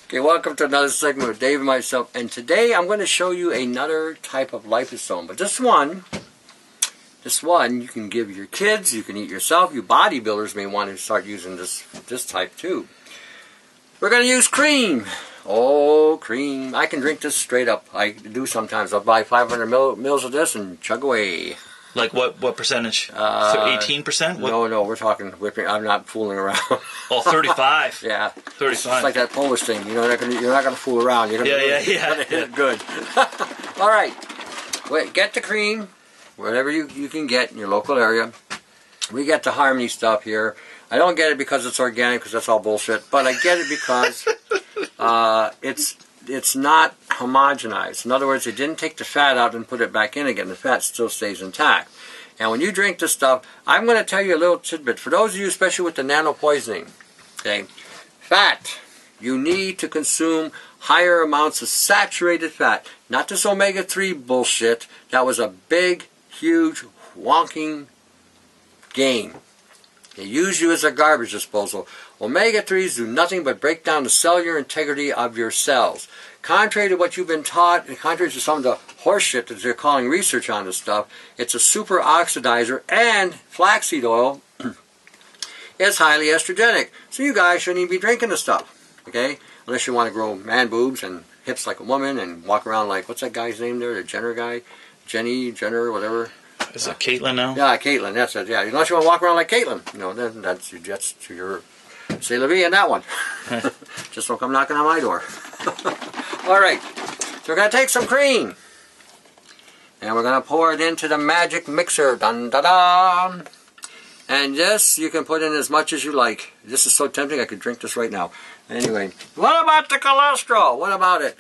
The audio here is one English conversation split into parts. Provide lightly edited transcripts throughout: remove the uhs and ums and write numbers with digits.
Okay, welcome to another segment with Dave and myself, and today I'm going to show you another type of liposome. But this one you can give your kids, you can eat yourself. You bodybuilders may want to start using this type too. We're going to use cream. Oh, cream. I can drink this straight up. I do sometimes. I'll buy 500 mils of this and chug away. Like what percentage? 18%? No, we're talking whipping. I'm not fooling around. Oh, 35. Yeah. 35. It's like that Polish thing. You're not gonna fool around. You're gonna hit it good. All right. Wait, get the cream, whatever you can get in your local area. We get the Harmony stuff here. I don't get it because it's organic, because that's all bullshit. But I get it because it's not homogenized. In other words, they didn't take the fat out and put it back in again. The fat still stays intact. And when you drink this stuff, I'm going to tell you a little tidbit. For those of you, especially with the nano poisoning, okay, fat, you need to consume higher amounts of saturated fat. Not this omega-3 bullshit. That was a big, huge, wonking game. They use you as a garbage disposal. Omega-3s do nothing but break down the cellular integrity of your cells. Contrary to what you've been taught, and contrary to some of the horseshit that they're calling research on this stuff, it's a super oxidizer, and flaxseed oil is highly estrogenic. So you guys shouldn't even be drinking this stuff, okay? Unless you want to grow man boobs and hips like a woman and walk around like, what's that guy's name there, the Jenner guy? Jenner, whatever. Is it Caitlyn now? Yeah, Caitlyn, that's it, yeah. Unless you want to walk around like Caitlyn, you know, then that's to your c'est la vie in that one. Just don't come knocking on my door. All right, so we're going to take some cream, and we're going to pour it into the magic mixer. Dun da da. And this, you can put in as much as you like. This is so tempting, I could drink this right now. Anyway, what about the cholesterol? What about it?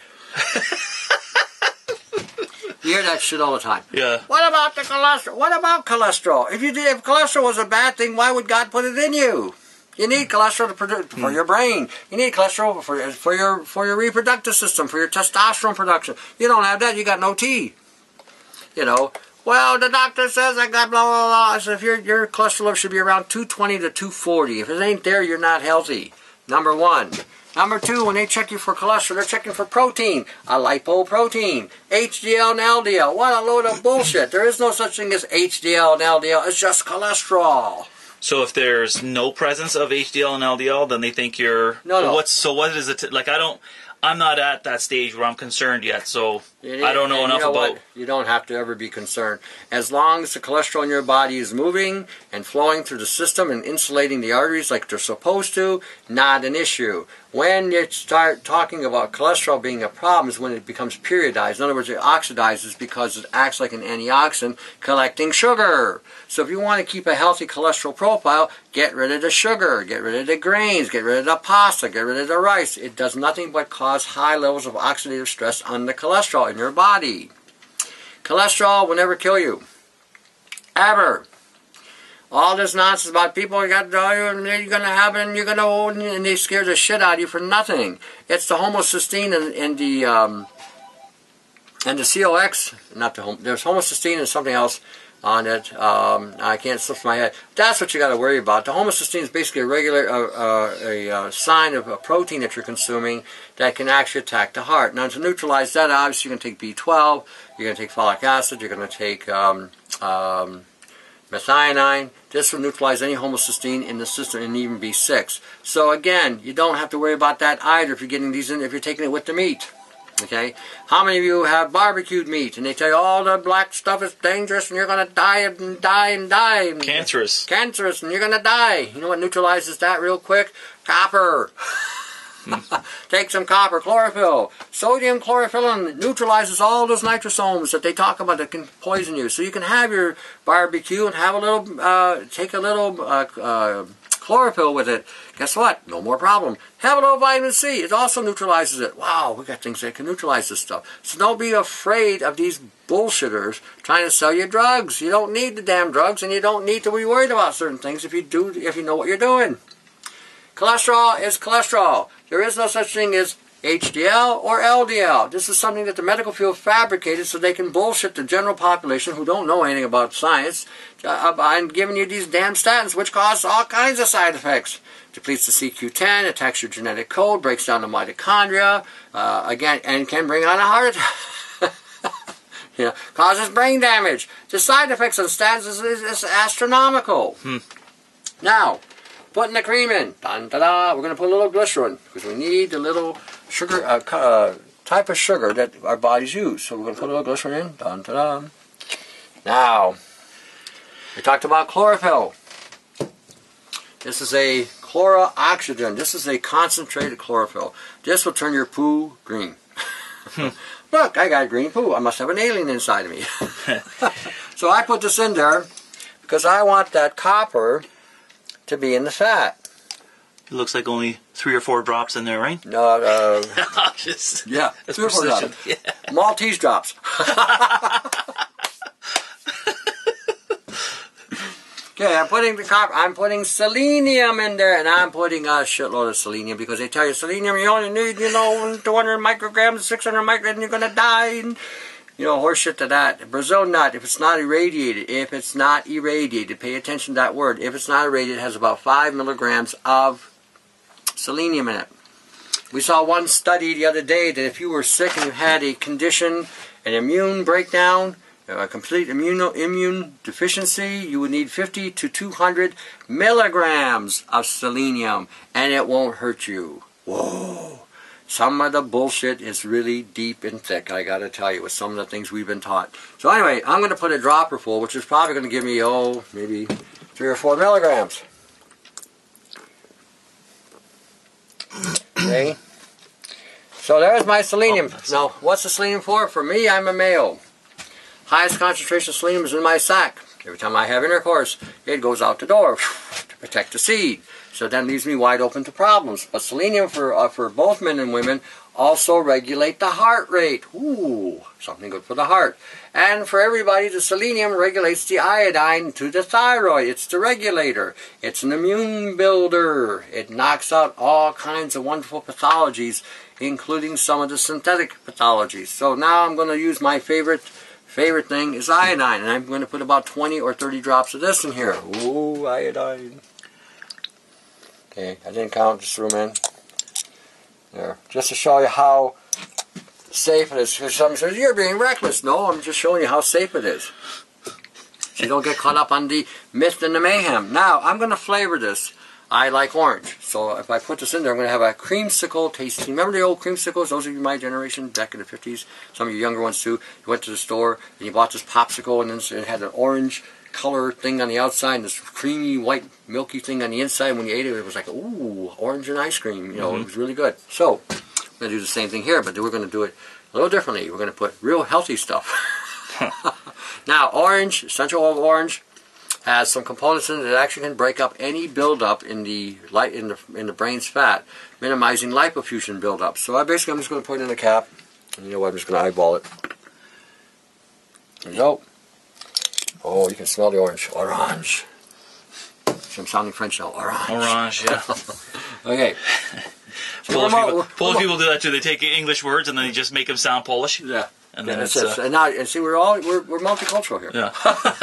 You hear that shit all the time. Yeah. What about the cholesterol? What about cholesterol? If cholesterol was a bad thing, why would God put it in you? You need cholesterol to produce for your brain. You need cholesterol for your reproductive system, for your testosterone production. You don't have that, you got no T. You know. Well, the doctor says I got blah blah blah. So if your cholesterol should be around 220 to 240. If it ain't there, you're not healthy. Number one. Number two, when they check you for cholesterol, they're checking for protein, a lipoprotein, HDL and LDL. What a load of bullshit. There is no such thing as HDL and LDL. It's just cholesterol. So if there's no presence of HDL and LDL, then they think you're... No. What is it? Like, I'm not at that stage where I'm concerned yet, so I don't know enough about... What? You don't have to ever be concerned. As long as the cholesterol in your body is moving and flowing through the system and insulating the arteries like they're supposed to, not an issue. When you start talking about cholesterol being a problem is when it becomes periodized. In other words, it oxidizes because it acts like an antioxidant collecting sugar. So if you want to keep a healthy cholesterol profile, get rid of the sugar, get rid of the grains, get rid of the pasta, get rid of the rice. It does nothing but cause high levels of oxidative stress on the cholesterol in your body. Cholesterol will never kill you. Ever. All this nonsense about people you got to die and you're going to have it and you're going to, and they scare the shit out of you for nothing. It's the homocysteine and the COX, there's homocysteine and something else on it. I can't slip my head. That's what you got to worry about. The homocysteine is basically a regular sign of a protein that you're consuming that can actually attack the heart. Now to neutralize that, obviously you're going to take B12, you're going to take folic acid, you're going to take methionine. This will neutralize any homocysteine in the system, and even B6. So again, you don't have to worry about that either if you're getting these in, if you're taking it with the meat. Okay? How many of you have barbecued meat and they tell you all the black stuff is dangerous and you're going to die and die and die? Cancerous. Cancerous and you're going to die. You know what neutralizes that real quick? Copper. Take some copper, chlorophyll. Sodium chlorophyll neutralizes all those nitrosomes that they talk about that can poison you. So you can have your barbecue and have a little, take a little chlorophyll with it. Guess what? No more problem. Have a little vitamin C. It also neutralizes it. Wow, we got things that can neutralize this stuff. So don't be afraid of these bullshitters trying to sell you drugs. You don't need the damn drugs, and you don't need to be worried about certain things if you know what you're doing. Cholesterol is cholesterol. There is no such thing as HDL or LDL. This is something that the medical field fabricated so they can bullshit the general population who don't know anything about science and giving you these damn statins which cause all kinds of side effects. depletes the CQ10, attacks your genetic code, breaks down the mitochondria, again, and can bring on a heart attack. Causes brain damage. The side effects on statins is astronomical. Now, putting the cream in. Dun-da-da. We're going to put a little glycerin because we need the little sugar, type of sugar that our bodies use. So we're going to put a little glycerin in. Dun-da-da. Now, we talked about chlorophyll. This is a chlorooxygen. This is a concentrated chlorophyll. This will turn your poo green. Look, I got green poo. I must have an alien inside of me. So I put this in there because I want that copper to be in the fat. It looks like only 3 or 4 drops in there, right? No, yeah, that's 3 or 4 drops. Yeah. Maltese drops. Okay, I'm putting the copper. I'm putting selenium in there, and I'm putting a shitload of selenium because they tell you selenium you only need 200 micrograms, 600 micrograms, and you're gonna die. And, horse shit to that. Brazil nut, if it's not irradiated, pay attention to that word. If it's not irradiated, it has about 5 milligrams of selenium in it. We saw one study the other day that if you were sick and you had a condition, an immune breakdown, a complete immune deficiency, you would need 50 to 200 milligrams of selenium, and it won't hurt you. Whoa. Some of the bullshit is really deep and thick, I gotta tell you, with some of the things we've been taught. So anyway, I'm going to put a dropper full, which is probably going to give me, maybe 3 or 4 milligrams. Okay. So there's my selenium. Now, what's the selenium for? For me, I'm a male. Highest concentration of selenium is in my sac. Every time I have intercourse, it goes out the door to protect the seed. So that leaves me wide open to problems. But selenium for both men and women also regulate the heart rate. Ooh, something good for the heart. And for everybody, the selenium regulates the iodine to the thyroid. It's the regulator. It's an immune builder. It knocks out all kinds of wonderful pathologies, including some of the synthetic pathologies. So now I'm going to use my favorite thing is iodine, and I'm going to put about 20 or 30 drops of this in here. Ooh, iodine. Okay, I didn't count, just threw them in. There, just to show you how safe it is. Because somebody says, you're being reckless. No, I'm just showing you how safe it is. So you don't get caught up on the myth and the mayhem. Now, I'm going to flavor this. I like orange. So if I put this in there, I'm going to have a creamsicle tasting. Remember the old creamsicles? Those of you my generation, back in the 50s. Some of you younger ones too. You went to the store and you bought this popsicle, and then it had an orange color thing on the outside and this creamy, white, milky thing on the inside. When you ate it, it was like, ooh, orange and ice cream. It was really good. So I'm going to do the same thing here, but we're going to do it a little differently. We're going to put real healthy stuff. Now, orange, essential oil of orange, has some components in it that actually can break up any buildup in the brain's fat, minimizing lipofuscin buildup. So I'm just going to put it in a cap. And you know what? I'm just going to eyeball it. There you go. Oh, you can smell the orange. Orange. See, I'm sounding French now. Orange. Orange, yeah. Okay. Polish people do that too. They take English words and then they just make them sound Polish. Yeah. And then it's and see, we're multicultural here. Yeah.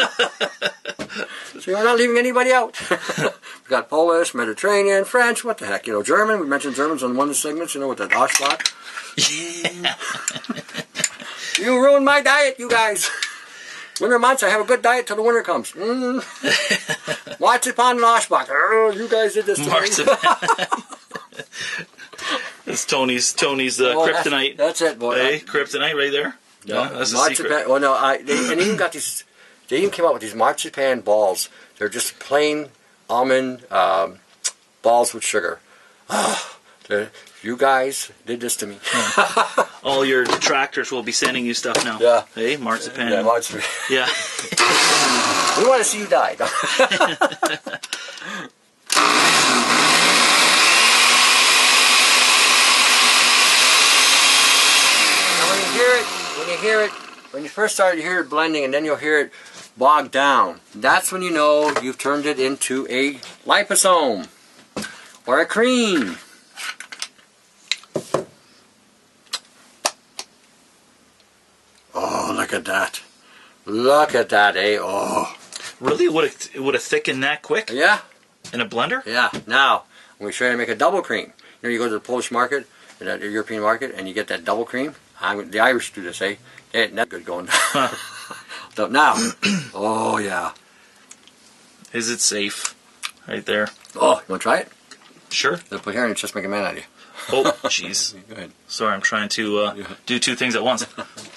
See, we're not leaving anybody out. We've got Polish, Mediterranean, French, what the heck, German. We mentioned Germans on one of the segments, with that Oshbach. Yeah. You ruined my diet, you guys. Winter months, I have a good diet till the winter comes. Marzipan and Oshbach. Oh, you guys did this to me. It's Tony's kryptonite. That's it, boy. Hey, kryptonite right there. Yeah, no, that's the marzipan. secret. Well, no, they even got these. They even came out with these marzipan balls. They're just plain almond balls with sugar. You guys did this to me. All your detractors will be sending you stuff now. Yeah. Hey, marzipan. Yeah, marzipan. Yeah. We want to see you die. When you first start, you hear it blending, and then you'll hear it bogged down. That's when you know you've turned it into a liposome or a cream. Oh, look at that. Look at that, eh? Oh. Really? It would have thickened that quick? Yeah. In a blender? Yeah. Now, I'm going to show you how to make a double cream. You know, you go to the Polish market, the European market, and you get that double cream. The Irish do this, eh? They ain't that good going down. So now, oh yeah. Is it safe? Right there. Oh, you want to try it? Sure. They'll put hair and just make a man out of you. Oh, jeez. Go ahead. Sorry, I'm trying to do two things at once.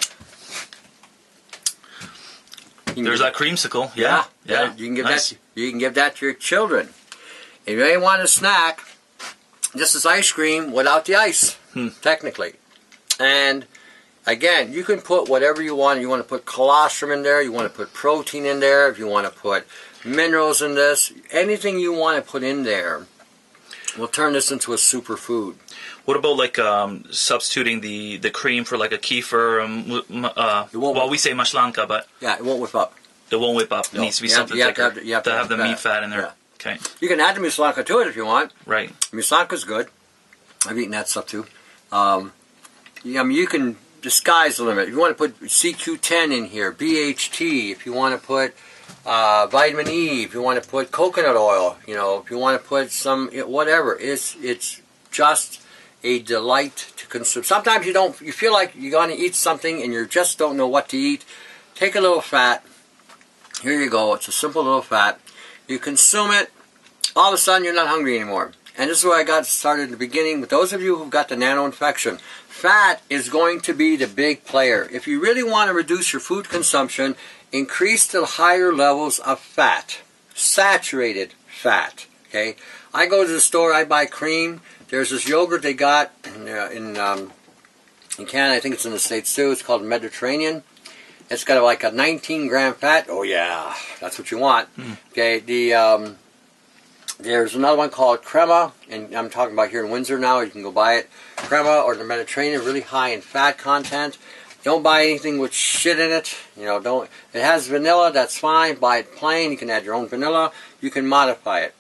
There's that creamsicle. Yeah. You can give nice. that. You can give that to your children. If you ain't want a snack, this is ice cream without the ice, technically. And again, you can put whatever you want. You want to put colostrum in there. You want to put protein in there. If you want to put minerals in this, anything you want to put in there will turn this into a superfood. What about like substituting the cream for like a kefir? Well, we say maślanka, but yeah, it won't whip up. It won't whip up. It needs to be something thicker to have the meat fat in there. Yeah. Okay. You can add the maślanka to it if you want. Right. Maślanka's good. I've eaten that stuff too. You can disguise the limit. If you want to put CQ10 in here, BHT, if you want to put vitamin E, if you want to put coconut oil, if you want to put some whatever, it's just a delight to consume. Sometimes you feel like you're going to eat something and you just don't know what to eat. Take a little fat. Here you go. It's a simple little fat. You consume it. All of a sudden, you're not hungry anymore. And this is where I got started in the beginning. With those of you who've got the nano infection, fat is going to be the big player. If you really want to reduce your food consumption, increase to higher levels of fat, saturated fat. Okay, I go to the store, I buy cream. There's this yogurt they got in Canada. I think it's in the States too. It's called Mediterranean. It's got like a 19-gram fat. Oh yeah, that's what you want. Okay, there's another one called Crema, and I'm talking about here in Windsor now. You can go buy it. Crema or the Mediterranean, really high in fat content. Don't buy anything with shit in it. Don't. It has vanilla, that's fine. Buy it plain. You can add your own vanilla. You can modify it.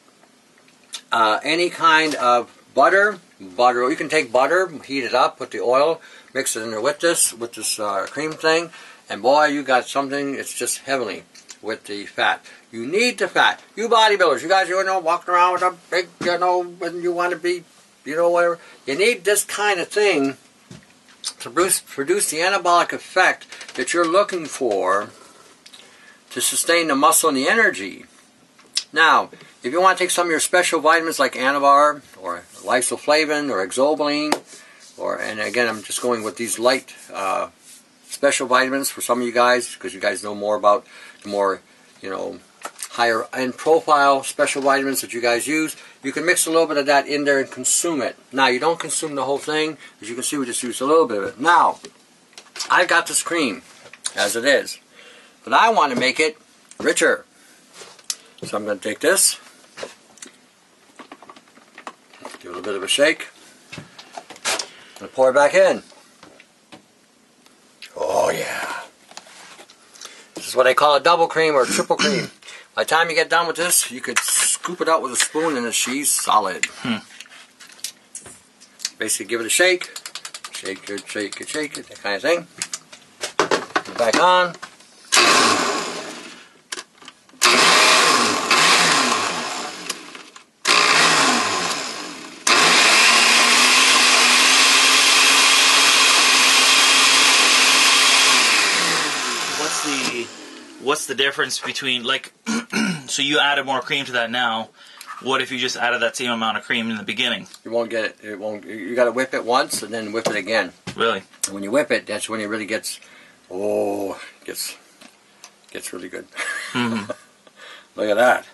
Any kind of butter. You can take butter, heat it up, put the oil, mix it in there with this cream thing, and boy, you got something. It's just heavenly with the fat. You need the fat. You bodybuilders, you guys, walking around with a big, when you want to be, whatever. You need this kind of thing to produce the anabolic effect that you're looking for to sustain the muscle and the energy. Now, if you want to take some of your special vitamins like Anavar or Lysoflavin or Exobilin, and again, I'm just going with these light special vitamins for some of you guys because you guys know more about the more, higher end profile special vitamins that you guys use. You can mix a little bit of that in there and consume it. Now, you don't consume the whole thing. As you can see, we just used a little bit of it. Now, I've got this cream as it is, but I want to make it richer. So I'm going to take this, give it a little bit of a shake, and pour it back in. Oh yeah. This is what I call a double cream or a triple cream. By the time you get done with this, you could scoop it out with a spoon and she's solid. Basically give it a shake. Shake it, shake it, shake it, that kind of thing. Put it back on. What's the difference between, like, so you added more cream to that now. What if you just added that same amount of cream in the beginning? You won't get it. It won't. You got to whip it once and then whip it again. Really? And when you whip it, that's when it really gets really good. Look at that.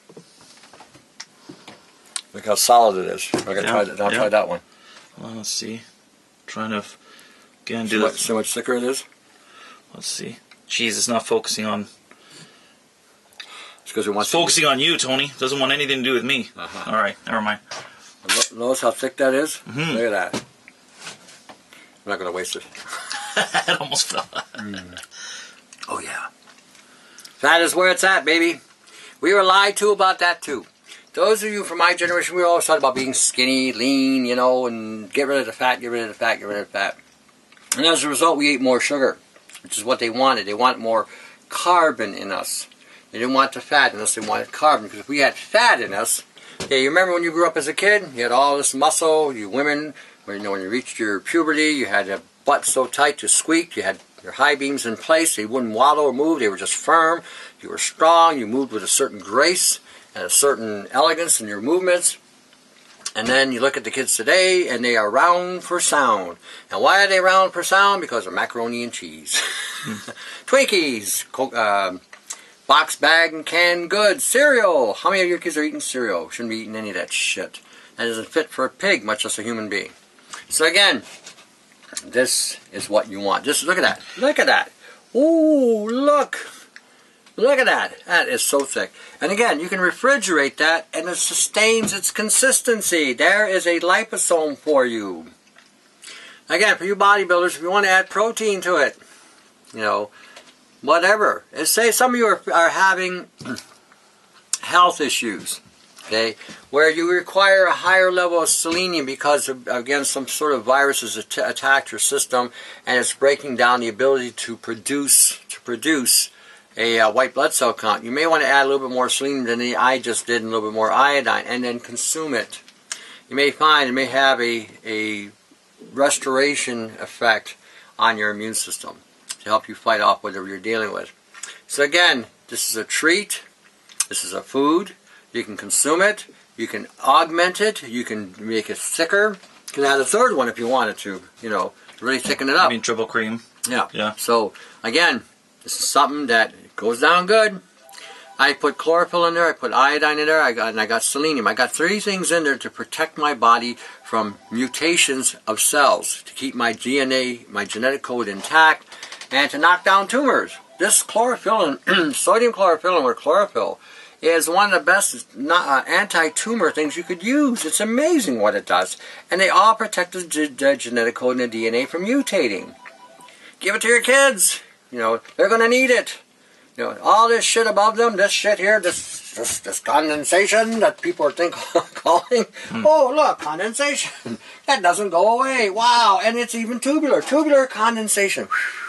Look how solid it is. I'm gonna try that. I'll try that one. Well, let's see. Trying to again do that. So much thicker it is. Let's see. Jeez, it's not focusing on. It's because it wants. It's focusing on you, Tony. It doesn't want anything to do with me. All right, never mind. Notice how thick that is. Look at that. I'm not going to waste it. It almost fell. Oh yeah. Fat is where it's at, baby. We were lied to about that too. Those of you from my generation, we were always talking about being skinny, lean, and get rid of the fat, get rid of the fat, get rid of the fat. And as a result, we ate more sugar, which is what they wanted. They want more carbon in us. They didn't want the fat in us, they wanted carbon. Because if we had fat in us, Okay, you remember when you grew up as a kid? You had all this muscle. You women, when you reached your puberty, you had a butt so tight you squeaked. You had your high beams in place. They wouldn't waddle or move. They were just firm. You were strong. You moved with a certain grace and a certain elegance in your movements. And then you look at the kids today, and they are round for sound. And why are they round for sound? Because of macaroni and cheese. Twinkies, box bag and canned goods, cereal. How many of your kids are eating cereal? Shouldn't be eating any of that shit. That isn't fit for a pig, much less a human being. So again, this is what you want. Just look at that. Look at that. Ooh, look. Look at that. That is so thick. And again, you can refrigerate that and it sustains its consistency. There is a liposome for you. Again, for you bodybuilders, if you want to add protein to it, whatever. Say some of you are having health issues, okay, where you require a higher level of selenium because, again, some sort of virus has attacked your system and it's breaking down the ability to produce a white blood cell count. You may want to add a little bit more selenium than I just did and a little bit more iodine and then consume it. You may find it may have a restoration effect on your immune system to help you fight off whatever you're dealing with. So again, this is a treat. This is a food. You can consume it. You can augment it. You can make it thicker. You can add a third one if you wanted to, really thicken it up. I mean triple cream. Yeah. So again, this is something that goes down good. I put chlorophyll in there, I put iodine in there, I got selenium. I got 3 things in there to protect my body from mutations of cells, to keep my DNA, my genetic code intact, and to knock down tumors. This chlorophyll, sodium chlorophyll or chlorophyll, is one of the best anti-tumor things you could use. It's amazing what it does. And they all protect the genetic code and the DNA from mutating. Give it to your kids. They're going to need it. All this shit above them, this shit here, this condensation that people are calling. Oh, look, condensation. That doesn't go away. Wow, and it's even tubular condensation.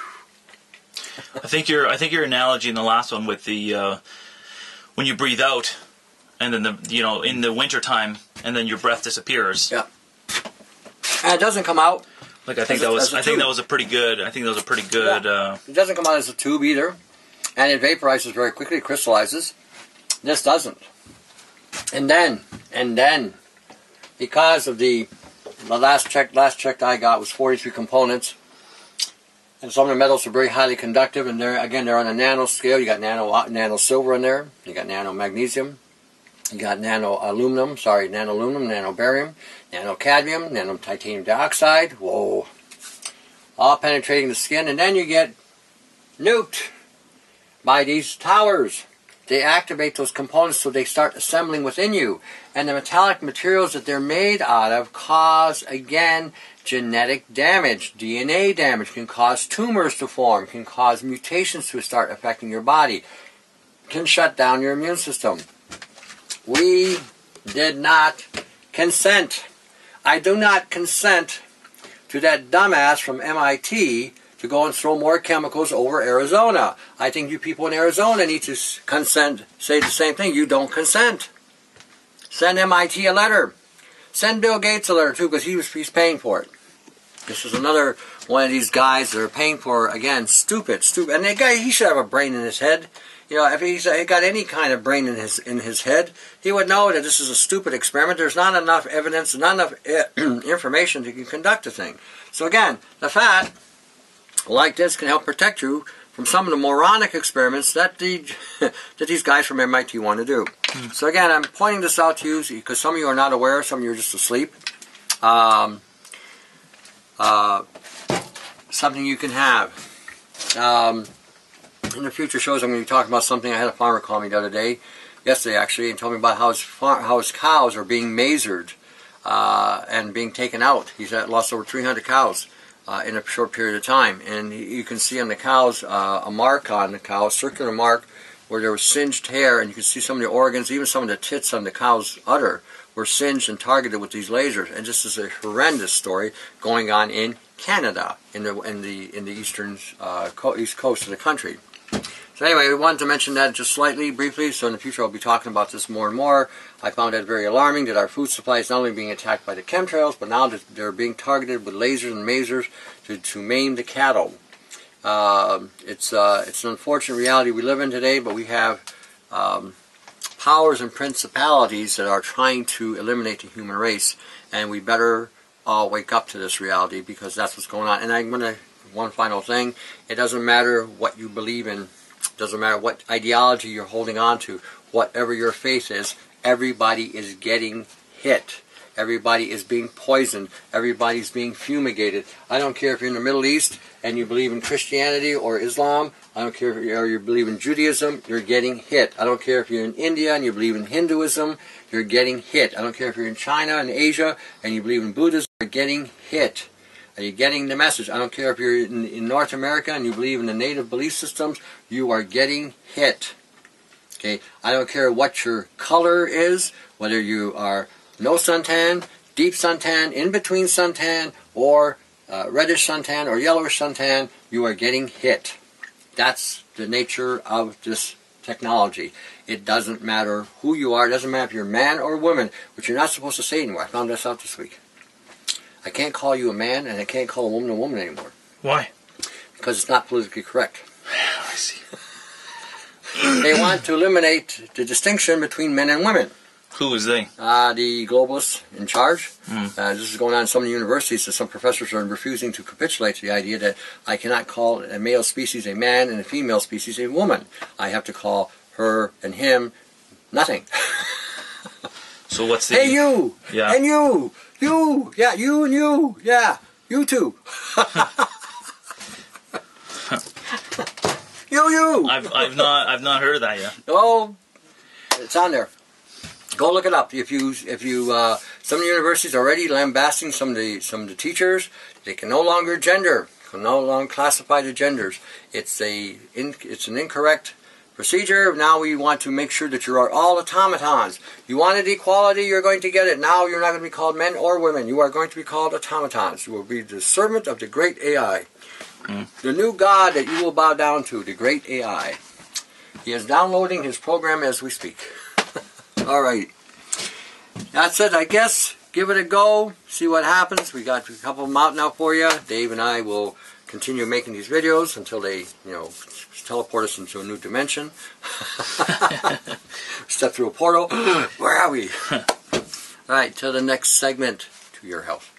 I think your analogy in the last one with the when you breathe out, and then in the winter time, and then your breath disappears. Yeah, and it doesn't come out. Like I think that was a pretty good. Yeah. It doesn't come out as a tube either, and it vaporizes very quickly. It crystallizes. This doesn't. And then, because of the last check I got was 43 components, and some of the metals are very highly conductive, and they're on a nano scale. You got nano silver in there. You got nano magnesium. You got nano aluminum, nano barium, nano cadmium, nano titanium dioxide. Whoa. All penetrating the skin. And then you get nuked by these towers. They activate those components so they start assembling within you. And the metallic materials that they're made out of cause, again, genetic damage. DNA damage can cause tumors to form, can cause mutations to start affecting your body, can shut down your immune system. We did not consent. I do not consent to that dumbass from MIT to go and throw more chemicals over Arizona. I think you people in Arizona need to consent, say the same thing. You don't consent. Send MIT a letter. Send Bill Gates a letter too, because he's paying for it. This is another one of these guys that are paying for, again, stupid. And the guy, he should have a brain in his head. If he's got any kind of brain in his head, he would know that this is a stupid experiment. There's not enough evidence, not enough information to conduct a thing. So again, the fat, like this, can help protect you from some of the moronic experiments that these guys from MIT want to do. So again, I'm pointing this out to you because some of you are not aware, some of you are just asleep. Something you can have. In the future shows, I'm going to be talking about something. I had a farmer call me the other day, yesterday actually, and told me about how his cows are being mazered and being taken out. He's lost over 300 cows in a short period of time. And you can see on the cows a mark on the cow, a circular mark, where there was singed hair, and you can see some of the organs, even some of the tits on the cow's udder were singed and targeted with these lasers. And this is a horrendous story going on in Canada, in the east coast of the country. So anyway, we wanted to mention that just slightly, briefly, so in the future I'll be talking about this more and more. I found that very alarming that our food supply is not only being attacked by the chemtrails, but now that they're being targeted with lasers and masers to maim the cattle. It's an unfortunate reality we live in today, but we have powers and principalities that are trying to eliminate the human race, and we better all wake up to this reality, because that's what's going on. And I'm going to, one final thing, it doesn't matter what you believe in, it doesn't matter what ideology you're holding on to, whatever your faith is, everybody is getting hit. Everybody is being poisoned. Everybody's being fumigated. I don't care if you're in the Middle East and you believe in Christianity or Islam. I don't care if you believe in Judaism. You're getting hit. I don't care if you're in India and you believe in Hinduism. You're getting hit. I don't care if you're in China and Asia and you believe in Buddhism. You're getting hit. Are you getting the message? I don't care if you're in North America and you believe in the native belief systems. You are getting hit. Okay? I don't care what your color is, whether you are no suntan, deep suntan, in between suntan, or reddish suntan or yellowish suntan, you are getting hit. That's the nature of this technology. It doesn't matter who you are. It doesn't matter if you're a man or a woman, which you're not supposed to say anymore. I found this out this week. I can't call you a man, and I can't call a woman anymore. Why? Because it's not politically correct. I see. They want to eliminate the distinction between men and women. Who is they? The globalists in charge. This is going on in some universities, so some professors are refusing to capitulate to the idea that I cannot call a male species a man and a female species a woman. I have to call her and him nothing. So what's the... Hey, you! Yeah. And you! You! Yeah, you and you! Yeah, you too! You! I've not heard of that yet. Oh, it's on there. Go look it up. If you some of the universities are already lambasting some of the teachers. They can no longer gender, can no longer classify the genders. It's an incorrect procedure. Now we want to make sure that you are all automatons. You wanted equality, you're going to get it. Now you're not going to be called men or women. You are going to be called automatons. You will be the servant of the great AI. The new God that you will bow down to, the great AI. He is downloading his program as we speak. All right. That's it, I guess. Give it a go. See what happens. We got a couple of them out now for you. Dave and I will continue making these videos until they, teleport us into a new dimension. Step through a portal. Where are we? All right, till the next segment. To your health.